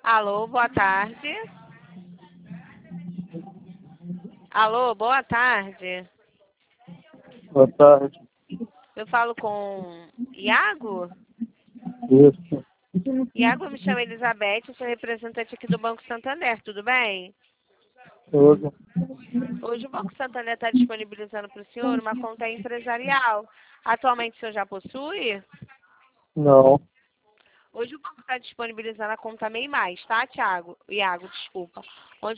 Alô, boa tarde. Alô, boa tarde. Boa tarde. Eu falo com Iago? Isso. Iago, eu me chamo Elizabeth, eu sou representante aqui do Banco Santander, tudo bem? Tudo. Hoje o Banco Santander está disponibilizando para o senhor uma conta empresarial. Atualmente o senhor já possui? Não. Hoje o banco está disponibilizando a conta MEI Mais, tá, Iago, desculpa.